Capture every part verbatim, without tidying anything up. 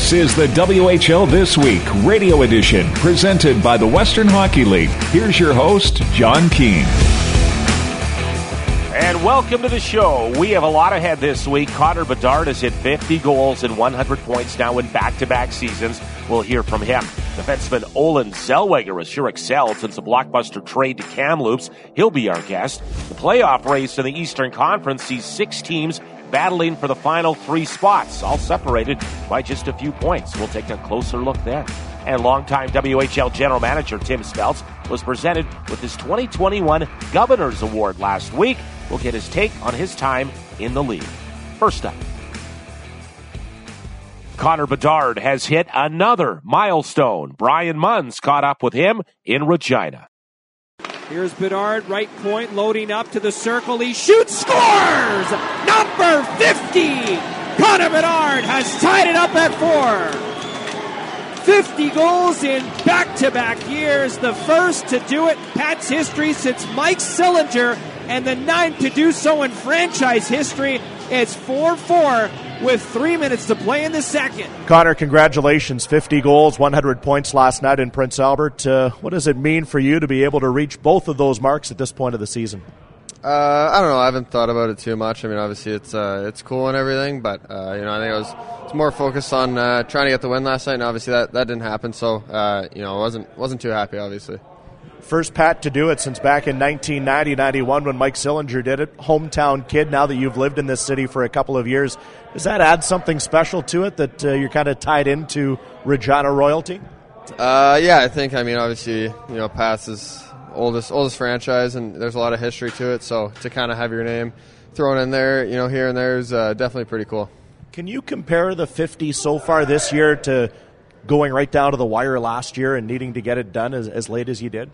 This is the W H L This Week radio edition presented by the Western Hockey League. Here's your host, John Keane. And welcome to the show. We have a lot ahead this week. Connor Bedard has hit fifty goals and one hundred points now in back-to-back seasons. We'll hear from him. Defenseman Olen Zellweger has sure excelled since a blockbuster trade to Kamloops. He'll be our guest. The playoff race in the Eastern Conference sees six teams battling for the final three spots, all separated by just a few points. We'll take a closer look there. And longtime W H L general manager Tim Speltz was presented with his twenty twenty-one Governor's Award last week. We'll get his take on his time in the league. First up, Connor Bedard has hit another milestone. Brian Munns caught up with him in Regina. Here's Bedard, right point, loading up to the circle. He shoots, scores! Number fifty! Connor Bedard has tied it up at four. fifty goals in back-to-back years. The first to do it in Pat's history since Mike Sillinger, and the ninth to do so in franchise history. It's four four with three minutes to play in the second. Connor, congratulations. fifty goals, one hundred points last night in Prince Albert. Uh, what does it mean for you to be able to reach both of those marks at this point of the season? Uh, I don't know. I haven't thought about it too much. I mean, obviously it's uh, it's cool and everything, but uh, you know, I think I was, was more focused on uh, trying to get the win last night, and obviously that, that didn't happen. So uh, you know, I wasn't wasn't too happy, obviously. First Pat to do it since back in nineteen ninety ninety-one when Mike Sillinger did it. Hometown kid, now that you've lived in this city for a couple of years. Does that add something special to it that uh, you're kind of tied into Regina royalty? Uh, yeah, I think, I mean, obviously, you know, Pat's is oldest, oldest franchise, and there's a lot of history to it. So to kind of have your name thrown in there, you know, here and there is uh, definitely pretty cool. Can you compare the fifty so far this year to going right down to the wire last year and needing to get it done as, as late as you did?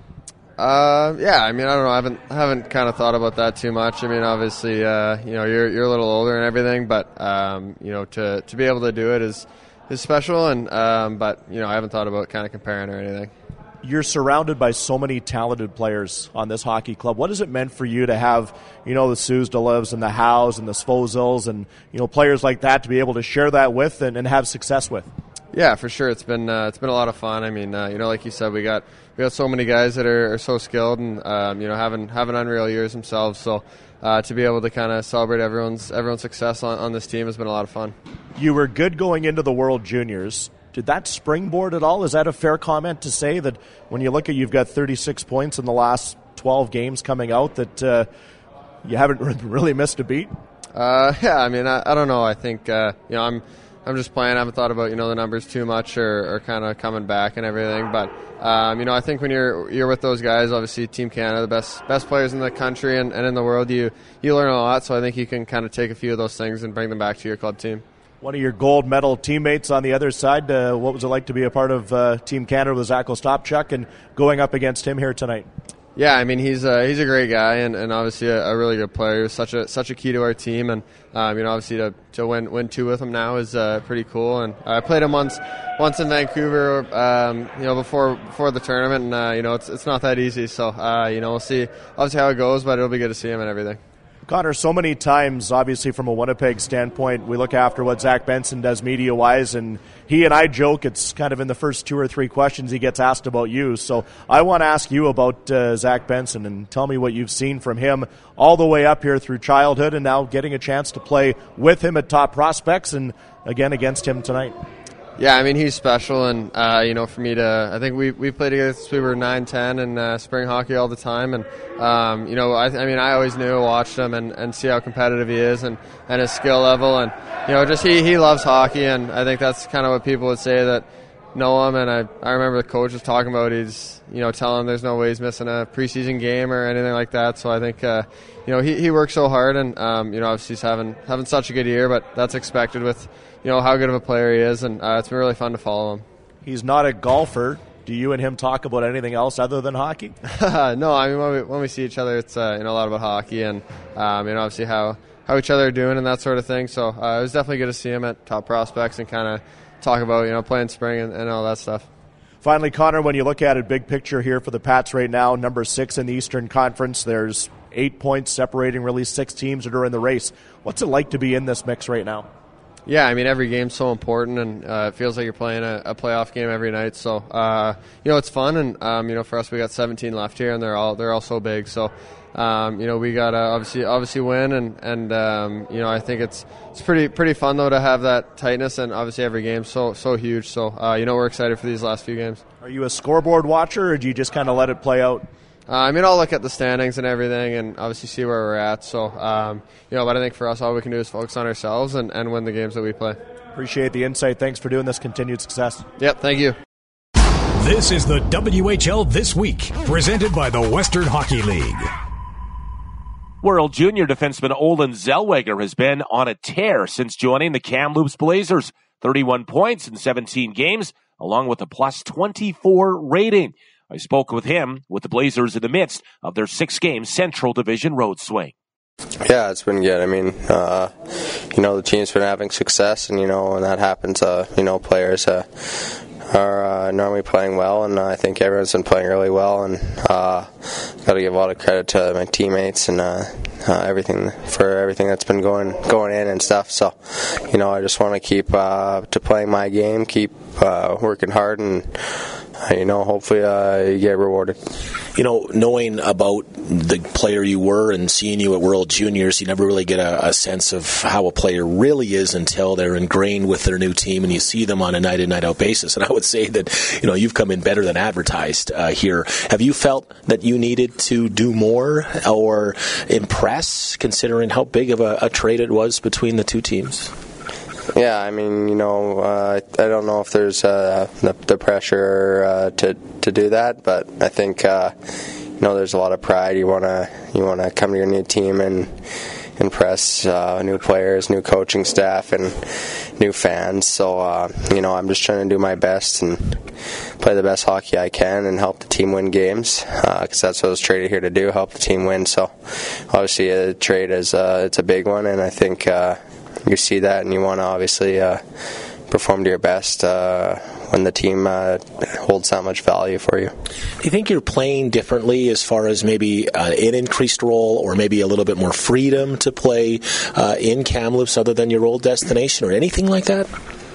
Uh, yeah, I mean, I don't know. I haven't haven't kind of thought about that too much. I mean, obviously, uh, you know, you're you're a little older and everything, but um, you know, to to be able to do it is is special. And um, but you know, I haven't thought about kind of comparing or anything. You're surrounded by so many talented players on this hockey club. What has it meant for you to have, you know, the Suzdalevs and the Howes and the Svozils and, you know, players like that to be able to share that with and, and have success with? Yeah, for sure. It's been uh, it's been a lot of fun. I mean, uh, you know, like you said, we got we got so many guys that are, are so skilled and um, you know, having having unreal years themselves. So uh, to be able to kind of celebrate everyone's everyone's success on, on this team has been a lot of fun. You were good going into the World Juniors. Did that springboard at all? Is that a fair comment to say that when you look at you've got thirty-six points in the last twelve games coming out that uh, you haven't really missed a beat? Uh, yeah, I mean, I, I don't know. I think uh, you know I'm. I'm just playing. I haven't thought about, you know, the numbers too much or, or kind of coming back and everything. But, um, you know, I think when you're you're with those guys, obviously Team Canada, the best best players in the country and, and in the world, you, you learn a lot. So I think you can kind of take a few of those things and bring them back to your club team. One of your gold medal teammates on the other side, uh, what was it like to be a part of uh, Team Canada with Zach Ostapchuk and going up against him here tonight? Yeah, I mean, he's a, he's a great guy and, and obviously a, a really good player. He was such a such a key to our team, and um, you know, obviously to, to win win two with him now is uh, pretty cool. And I played him once once in Vancouver, um, you know, before before the tournament, and uh, you know, it's it's not that easy. So uh, you know, we'll see obviously how it goes, but it'll be good to see him and everything. Connor, so many times, obviously from a Winnipeg standpoint, we look after what Zach Benson does media-wise, and he and I joke it's kind of in the first two or three questions he gets asked about you. So I want to ask you about uh, Zach Benson and tell me what you've seen from him all the way up here through childhood and now getting a chance to play with him at Top Prospects and, again, against him tonight. Yeah, I mean, he's special, and, uh, you know, for me to, I think we we played together since we were nine, ten, and uh, spring hockey all the time, and, um, you know, I, I mean, I always knew, watched him, and, and see how competitive he is, and, and his skill level, and, you know, just he, he loves hockey, and I think that's kind of what people would say that know him, and I, I remember the coach was talking about he's, you know, telling him there's no way he's missing a preseason game or anything like that, so I think, uh, you know, he, he works so hard, and, um, you know, obviously he's having, having such a good year, but that's expected with, you know, how good of a player he is, and uh, it's been really fun to follow him. He's not a golfer. Do you and him talk about anything else other than hockey? No, I mean, when we, when we see each other, it's uh, you know, a lot about hockey and, um, you know, obviously how, how each other are doing and that sort of thing. So uh, it was definitely good to see him at Top Prospects and kind of talk about, you know, playing spring and, and all that stuff. Finally, Connor, when you look at it, big picture here for the Pats right now, number six in the Eastern Conference, there's eight points separating really six teams that are in the race. What's it like to be in this mix right now? Yeah, I mean, every game's so important, and uh, it feels like you're playing a, a playoff game every night. So, uh, you know, it's fun, and um, you know, for us, we got seventeen left here, and they're all they're all so big. So, um, you know, we got to obviously obviously win, and and um, you know, I think it's it's pretty pretty fun though to have that tightness, and obviously every game's so so huge. So, uh, you know, we're excited for these last few games. Are you a scoreboard watcher, or do you just kind of let it play out? Uh, I mean, I'll look at the standings and everything and obviously see where we're at. So, um, you know, but I think for us, all we can do is focus on ourselves and, and win the games that we play. Appreciate the insight. Thanks for doing this. Continued success. Yep, thank you. This is the W H L This Week, presented by the Western Hockey League. World Junior defenseman Olen Zellweger has been on a tear since joining the Kamloops Blazers. thirty-one points in seventeen games, along with a plus twenty-four rating. I spoke with him with the Blazers in the midst of their six-game Central Division road swing. Yeah, it's been good. I mean, uh, you know, the team's been having success, and, you know, when that happens, uh, you know, players uh, are uh, normally playing well, and uh, I think everyone's been playing really well, and uh, got to give a lot of credit to my teammates and uh, uh, everything for everything that's been going going in and stuff. So, you know, I just want to keep uh, to playing my game, keep uh, working hard, and you know, hopefully uh, you get rewarded. You know, knowing about the player you were and seeing you at World Juniors, you never really get a, a sense of how a player really is until they're ingrained with their new team and you see them on a night-in, night-out basis. And I would say that, you know, you've come in better than advertised uh, here. Have you felt that you needed to do more or impress, considering how big of a, a trade it was between the two teams? Yeah, I mean, you know, uh, I don't know if there's uh, the, the pressure uh, to to do that, but I think uh, you know there's a lot of pride. You wanna you wanna come to your new team and impress uh, new players, new coaching staff, and new fans. So uh, you know, I'm just trying to do my best and play the best hockey I can and help the team win games because uh, that's what I was traded here to do, help the team win. So obviously, a trade is uh, it's a big one, and I think. Uh, You see that, and you want to obviously uh, perform to your best uh, when the team uh, holds that much value for you. Do you think you're playing differently as far as maybe uh, an increased role or maybe a little bit more freedom to play uh, in Kamloops other than your old destination or anything like that?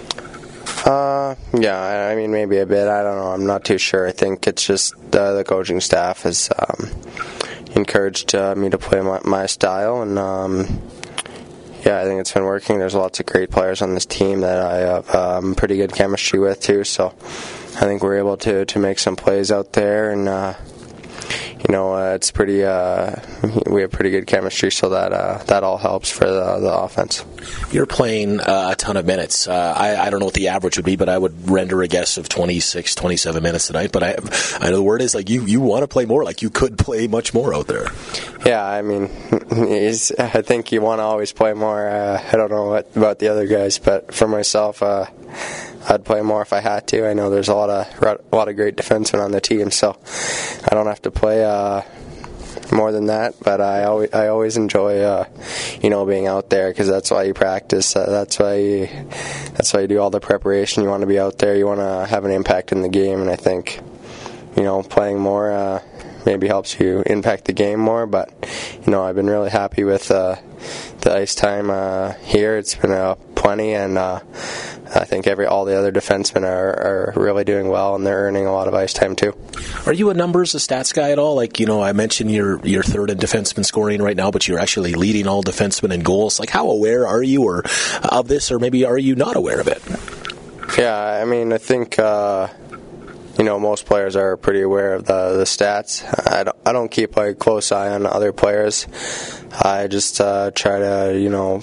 Uh, yeah, I mean, maybe a bit. I don't know. I'm not too sure. I think it's just uh, the coaching staff has um, encouraged uh, me to play my, my style, and um, yeah, I think it's been working. There's lots of great players on this team that I have um, pretty good chemistry with too. So I think we're able to, to make some plays out there, and uh, you know uh, it's pretty. Uh, we have pretty good chemistry, so that uh, that all helps for the, the offense. You're playing uh, a ton of minutes. Uh, I, I don't know what the average would be, but I would render a guess of twenty-six, twenty-seven minutes tonight. But I, I know the word is like you, you want to play more. Like you could play much more out there. Yeah, I mean, he's, I think you want to always play more. Uh, I don't know what about the other guys, but for myself, uh, I'd play more if I had to. I know there's a lot of a lot of great defensemen on the team, so I don't have to play uh, more than that. But I always I always enjoy uh, you know being out there because that's why you practice. Uh, that's why you, that's why you do all the preparation. You want to be out there. You want to have an impact in the game, and I think you know playing more. Uh, maybe helps you impact the game more, but you know I've been really happy with uh, the ice time uh, here. It's been uh, plenty, and uh, I think every all the other defensemen are, are really doing well, and they're earning a lot of ice time too. Are you a numbers, a stats guy at all? Like, you know, I mentioned you're, you're third in defenseman scoring right now, but you're actually leading all defensemen in goals. Like, how aware are you or of this, or maybe are you not aware of it? Yeah, I mean, I think... Uh, You know, most players are pretty aware of the the stats. I don't, I don't keep a close eye on other players. I just uh, try to, you know,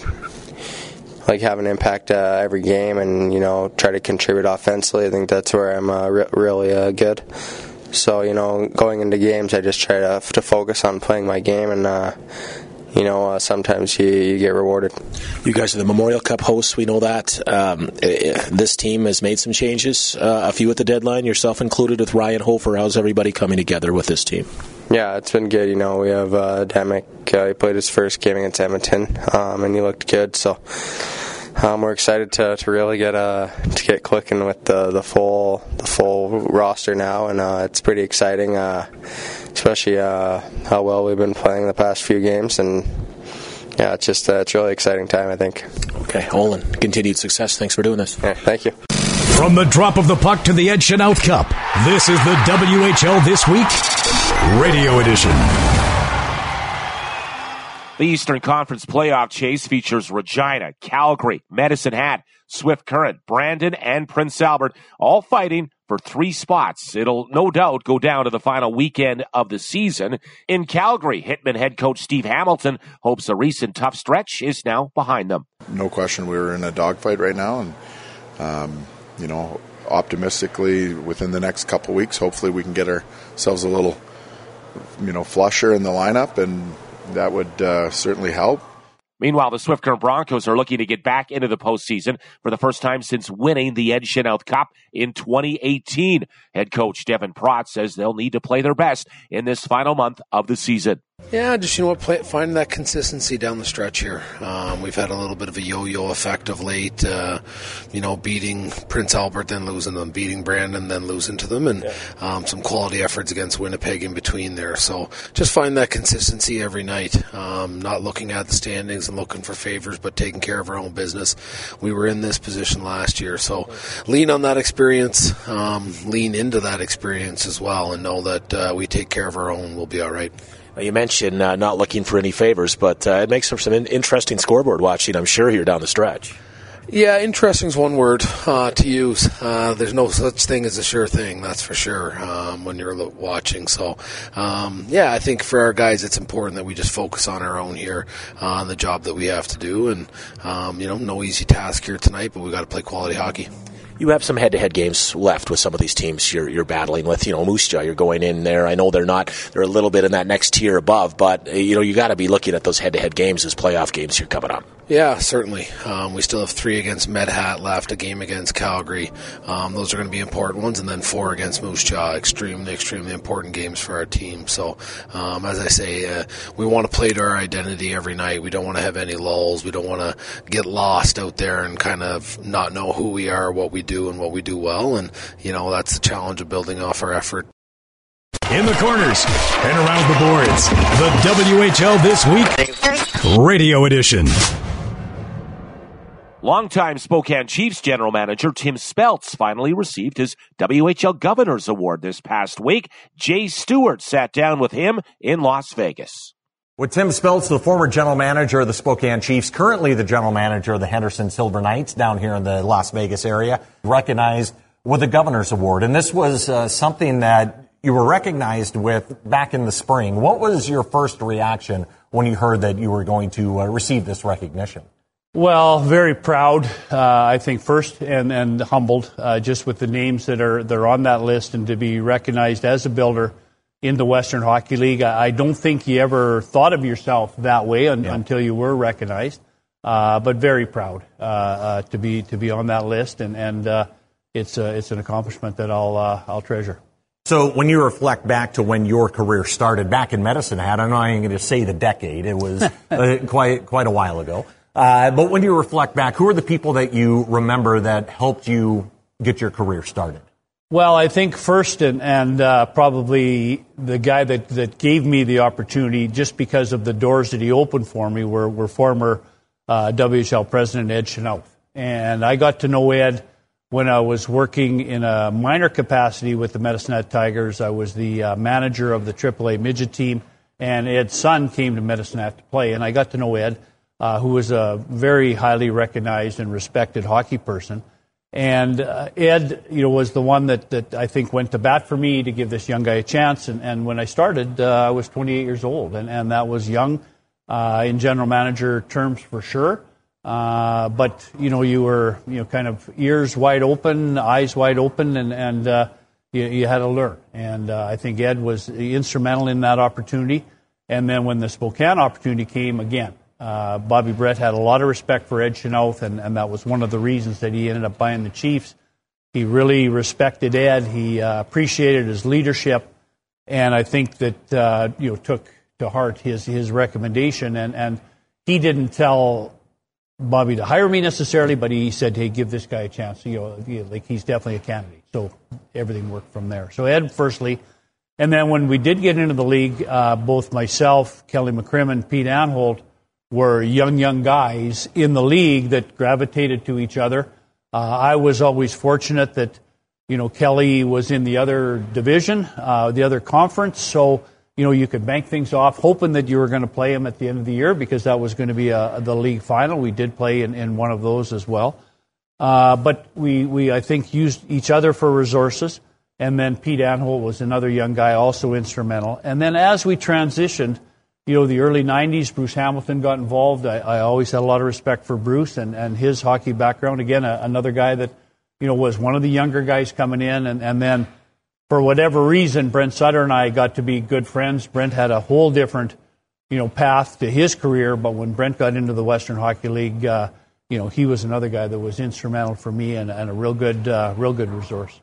like have an impact uh, every game, and you know, try to contribute offensively. I think that's where I'm uh, re- really uh, good. So, you know, going into games, I just try to to focus on playing my game, and uh, you know, uh, sometimes you, you get rewarded. You guys are the Memorial Cup hosts, we know that. Um, this team has made some changes, uh, a few at the deadline, yourself included with Ryan Hofer. How's everybody coming together with this team? Yeah, it's been good. You know, we have uh, Demick. Uh, he played his first game against Edmonton, um, and he looked good. So um, we're excited to, to really get uh, to get clicking with the the full the full roster now, and uh, it's pretty exciting. Uh, especially uh, how well we've been playing the past few games, and Yeah, it's just uh, it's a really exciting time, I think. Okay, Olin, continued success. Thanks for doing this. Yeah, thank you. From the drop of the puck to the Ed Chenault Cup, this is the W H L This Week Radio Edition. The Eastern Conference playoff chase features Regina, Calgary, Medicine Hat, Swift Current, Brandon, and Prince Albert, all fighting for three spots. It'll no doubt go down to the final weekend of the season. In Calgary, Hitman head coach Steve Hamilton hopes a recent tough stretch is now behind them. No question we're in a dogfight right now, and, um, you know, optimistically within the next couple of weeks, hopefully we can get ourselves a little, you know, flusher in the lineup, and that would uh, certainly help. Meanwhile, the Swift Current Broncos are looking to get back into the postseason for the first time since winning the Ed Chenault Cup in twenty eighteen. Head coach Devin Prott says they'll need to play their best in this final month of the season. Yeah, just, you know what, play, finding that consistency down the stretch here. Um, we've had a little bit of a yo-yo effect of late, uh, you know, beating Prince Albert, then losing them, beating Brandon, then losing to them, and yeah. um, some quality efforts against Winnipeg in between there. So just find that consistency every night, um, not looking at the standings and looking for favors, but taking care of our own business. We were in this position last year, so lean on that experience, um, lean into that experience as well, and know that uh, we take care of our own, we'll be all right. You mentioned uh, not looking for any favors, but uh, it makes for some in- interesting scoreboard watching, I'm sure, here down the stretch. Yeah, interesting is one word uh, to use. Uh, there's no such thing as a sure thing, that's for sure, um, when you're watching. So, um, yeah, I think for our guys it's important that we just focus on our own here, uh, on the job that we have to do. And, um, you know, no easy task here tonight, but we've got to play quality hockey. You have some head-to-head games left with some of these teams you're you're battling with. You know, Moose Jaw, you're going in there. I know they're not, they're a little bit in that next tier above, but, you know, you got to be looking at those head-to-head games as playoff games here coming up. Yeah, certainly. Um, we still have three against Medhat left, a game against Calgary. Um, those are going to be important ones, and then four against Moose Jaw. Extremely, extremely important games for our team. So, um, as I say, uh, we want to play to our identity every night. We don't want to have any lulls. We don't want to get lost out there and kind of not know who we are, what we do, and what we do well. And, you know, that's the challenge of building off our effort. In the corners and around the boards, the W H L This Week Radio Edition. Longtime Spokane Chiefs general manager Tim Speltz finally received his W H L Governor's Award this past week. Jay Stewart sat down with him in Las Vegas. With Tim Speltz, the former general manager of the Spokane Chiefs, currently the general manager of the Henderson Silver Knights down here in the Las Vegas area, recognized with the Governor's Award. And this was uh, something that you were recognized with back in the spring. What was your first reaction when you heard that you were going to uh, receive this recognition? Well, very proud, uh, I think, first, and, and humbled, uh, just with the names that are, that are on that list, and to be recognized as a builder in the Western Hockey League. I, I don't think you ever thought of yourself that way un, yeah. until you were recognized, uh, but very proud uh, uh, to be to be on that list, and, and uh, it's, uh, it's an accomplishment that I'll, uh, I'll treasure. So when you reflect back to when your career started back in Medicine Hat, I'm not even going to say the decade, it was uh, quite quite a while ago. Uh, but when you reflect back, who are the people that you remember that helped you get your career started? Well, I think first and, and uh, probably the guy that, that gave me the opportunity, just because of the doors that he opened for me, were, were former uh, W H L president Ed Chenault. And I got to know Ed when I was working in a minor capacity with the Medicine Hat Tigers. I was the uh, manager of the triple A midget team, and Ed's son came to Medicine Hat to play, and I got to know Ed. Uh, who was a very highly recognized and respected hockey person. And uh, Ed, you know, was the one that, that I think went to bat for me to give this young guy a chance. And, and when I started, uh, I was twenty-eight years old, and, and that was young uh, in general manager terms for sure. Uh, but, you know, you were, you know, kind of ears wide open, eyes wide open, and, and uh, you, you had to learn. And uh, I think Ed was instrumental in that opportunity. And then when the Spokane opportunity came again, Uh, Bobby Brett had a lot of respect for Ed Chenault, and, and that was one of the reasons that he ended up buying the Chiefs. He really respected Ed. He uh, appreciated his leadership, and I think that uh, you know took to heart his his recommendation. And, and he didn't tell Bobby to hire me necessarily, but he said, "Hey, give this guy a chance." You know, like he's definitely a candidate. So everything worked from there. So Ed, firstly, and then when we did get into the league, uh, both myself, Kelly McCrimmon, Pete Anholt were young, young guys in the league that gravitated to each other. Uh, I was always fortunate that, you know, Kelly was in the other division, uh, the other conference, so, you know, you could bank things off, hoping that you were going to play him at the end of the year because that was going to be a, the league final. We did play in, in one of those as well. Uh, but we, we, I think, used each other for resources. And then Pete Anholt was another young guy, also instrumental. And then as we transitioned, you know, the early nineties, Bruce Hamilton got involved. I, I always had a lot of respect for Bruce and, and his hockey background. Again, a, another guy that, you know, was one of the younger guys coming in. And, and then for whatever reason, Brent Sutter and I got to be good friends. Brent had a whole different, you know, path to his career. But when Brent got into the Western Hockey League, uh, you know, he was another guy that was instrumental for me and, and a real good, uh, real good resource.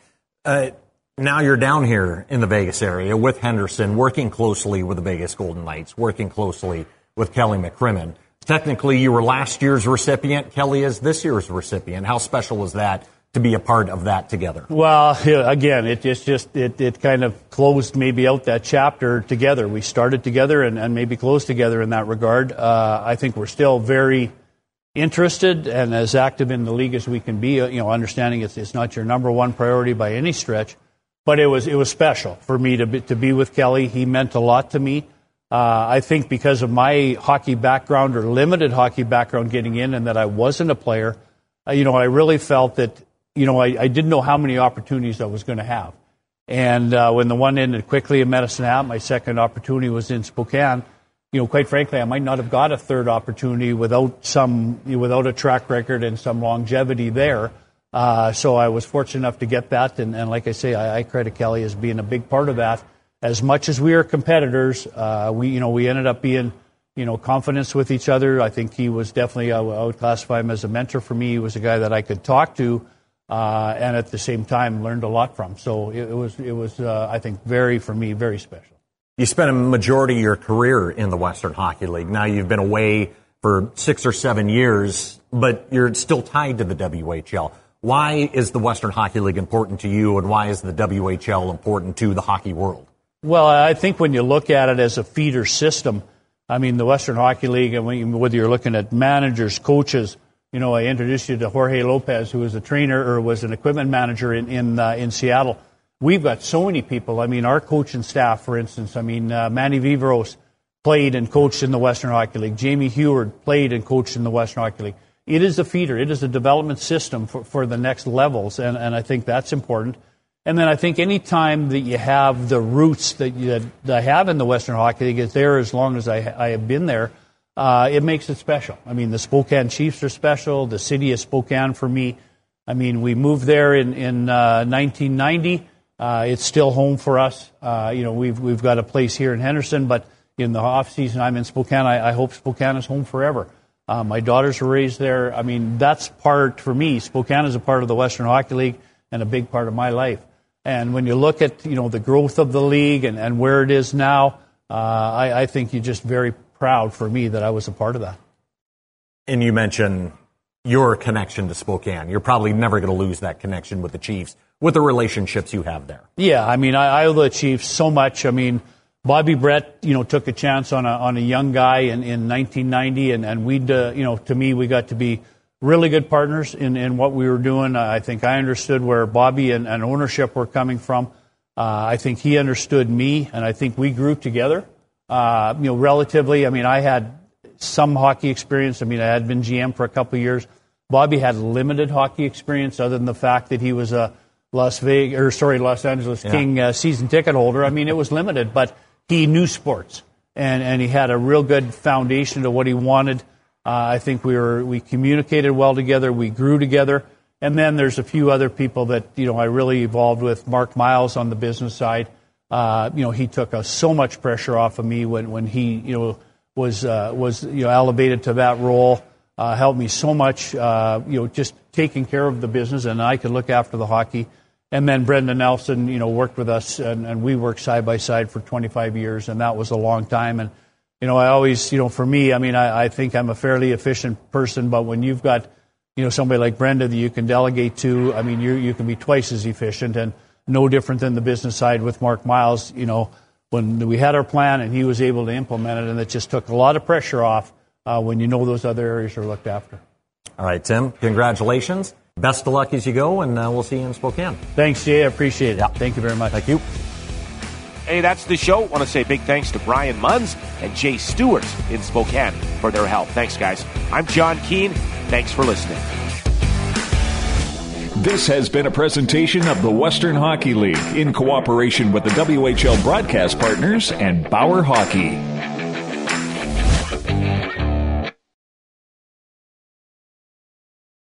Uh, now you're down here in the Vegas area with Henderson, working closely with the Vegas Golden Knights, working closely with Kelly McCrimmon. Technically, you were last year's recipient. Kelly is this year's recipient. How special is that to be a part of that together? Well, again, it just, just it, it kind of closed maybe out that chapter together. We started together and, and maybe closed together in that regard. Uh, I think we're still very interested and as active in the league as we can be, you know, understanding it's, it's not your number one priority by any stretch, but it was it was special for me to be, to be with Kelly. He meant a lot to me. Uh, I think because of my hockey background or limited hockey background getting in and that I wasn't a player, uh, you know, I really felt that, you know, I, I didn't know how many opportunities I was going to have. And uh, when the one ended quickly in Medicine Hat, my second opportunity was in Spokane. You know, quite frankly, I might not have got a third opportunity without some, without a track record and some longevity there. Uh, so I was fortunate enough to get that, and, and like I say, I, I credit Kelly as being a big part of that. As much as we are competitors, uh, we, you know, we ended up being, you know, confidence with each other. I think he was definitely, I would classify him as a mentor for me. He was a guy that I could talk to, uh, and at the same time learned a lot from. So it, it was, it was, uh, I think, very for me, very special. You spent a majority of your career in the Western Hockey League. Now you've been away for six or seven years, but you're still tied to the W H L. Why is the Western Hockey League important to you, and why is the W H L important to the hockey world? Well, I think when you look at it as a feeder system, I mean, the Western Hockey League, and whether you're looking at managers, coaches, you know, I introduced you to Jorge Lopez, who was a trainer or was an equipment manager in in, uh, in Seattle. We've got so many people. I mean, our coaching staff, for instance, I mean, uh, Manny Vivros played and coached in the Western Hockey League. Jamie Heward played and coached in the Western Hockey League. It is a feeder. It is a development system for, for the next levels, and, and I think that's important. And then I think any time that you have the roots that, you, that I have in the Western Hockey League, is there as long as I, I have been there, uh, it makes it special. I mean, the Spokane Chiefs are special. The city of Spokane for me. I mean, we moved there in, in uh, nineteen ninety. Uh, it's still home for us. Uh, you know, we've we've got a place here in Henderson, but in the off season, I'm in Spokane. I, I hope Spokane is home forever. Uh, my daughters were raised there. I mean, that's part for me. Spokane is a part of the Western Hockey League and a big part of my life. And when you look at, you know, the growth of the league and, and where it is now, uh, I, I think you're just very proud for me that I was a part of that. And you mentioned your connection to Spokane. You're probably never going to lose that connection with the Chiefs, with the relationships you have there. Yeah, I mean, I, I owe the Chiefs so much. I mean, Bobby Brett, you know, took a chance on a on a young guy in, in nineteen ninety, and and we, uh, you know, to me, we got to be really good partners in, in what we were doing. I think I understood where Bobby and, and ownership were coming from. Uh, I think he understood me, and I think we grew together. Uh, you know, relatively. I mean, I had some hockey experience. I mean, I had been G M for a couple of years. Bobby had limited hockey experience, other than the fact that he was a Las Vegas, or sorry, Los Angeles yeah. King uh, season ticket holder. I mean, it was limited, but he knew sports, and, and he had a real good foundation to what he wanted. Uh, I think we were we communicated well together. We grew together. And then there's a few other people that, you know, I really evolved with. Mark Miles on the business side. Uh, you know, he took uh, so much pressure off of me when, when he, you know, was uh, was you know elevated to that role. Uh, helped me so much, uh, you know, just taking care of the business, and I could look after the hockey. And then Brendan Nelson, you know, worked with us, and, and we worked side by side for twenty-five years, and that was a long time. And, you know, I always, you know, for me, I mean, I, I think I'm a fairly efficient person, but when you've got, you know, somebody like Brenda that you can delegate to, I mean, you you can be twice as efficient, and no different than the business side with Mark Miles. You know, when we had our plan and he was able to implement it, and it just took a lot of pressure off uh, when you know those other areas are looked after. All right, Tim, congratulations. Best of luck as you go, and uh, we'll see you in Spokane. Thanks, Jay. I appreciate it. Yeah. Thank you very much. Thank you. Hey, that's the show. I want to say big thanks to Brian Munns and Jay Stewart in Spokane for their help. Thanks, guys. I'm John Keane. Thanks for listening. This has been a presentation of the Western Hockey League in cooperation with the W H L broadcast partners and Bauer Hockey.